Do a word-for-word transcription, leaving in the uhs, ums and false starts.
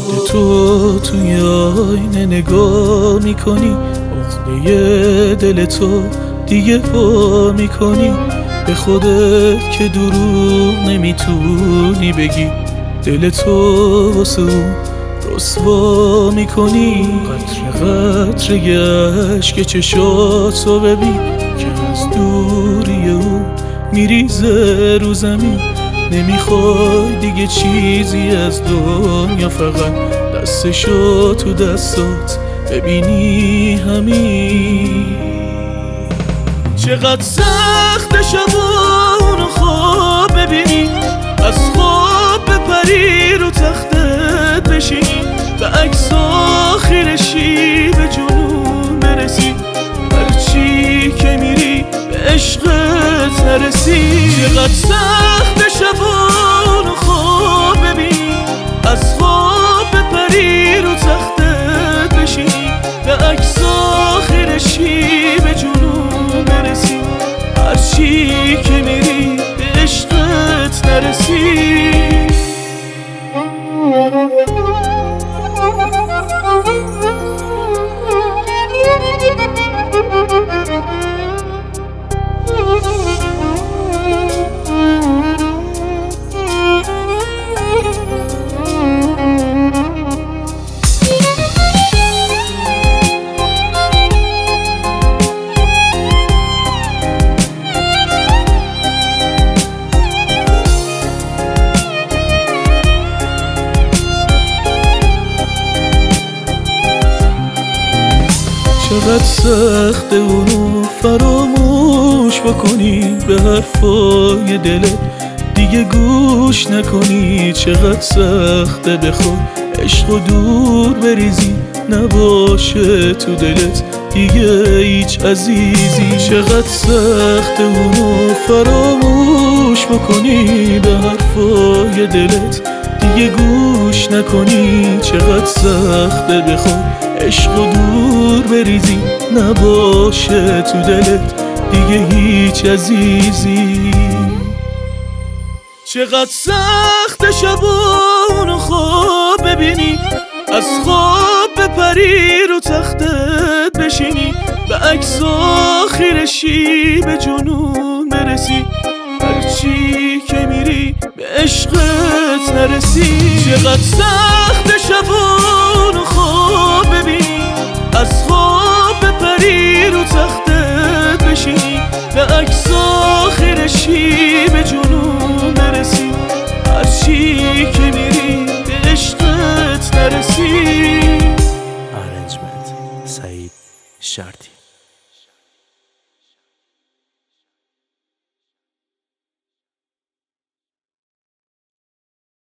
خودت تو توی آینه نگاه میکنی، عقده دل تو دیگه پا میکنی به خودت که دروغ نمیتونی بگی، دل تو واسه اون رسوا میکنی. قطره قطره اشک چشاتو ببین که از دوری او میریزه رو زمین. نمیخوای دیگه چیزی از دنیا، فقط دستشو تو دستات ببینی همین. چقدر سخت شبانو خواب ببینی، از خواب بپری رو تختت بشینی، به عکس آخرشی به جنون برسی، هرچی که میری به عشقت نرسی. چقدر سخت شبانو خواب ببینی، از خواب بپری رو تختت بشینی، به عکس آخرشی به جنون برسی، هرچی که میری به عشقت نرسی. چقدر سخته اونو فراموش بکنی، به حرفای دلت دیگه گوش نکنی. چقدر سخته بخوای عشق و دور بریزی، نباشه تو دلت دیگه هیچ عزیزی. چقدر سخته اونو فراموش بکنی، به حرفای دلت دیگه گوش نکنی. چقدر سخته بخوای عشق و دور بریزی، نباشه تو دلت دیگه هیچ عزیزی. چقدر سخت شبانو خواب ببینی، از خواب بپری رو تختت بشینی، به عکس آخرشی به جنون برسی، هرچی که میری به عشقت نرسی. چقدر سخت شبانو خواب ببینی، از خواب بپری رو تختت بشینی، به عکس آخرشی به جنون برسی، هرچی که میری به عشقت نرسی. Arrangement سعید شرطی.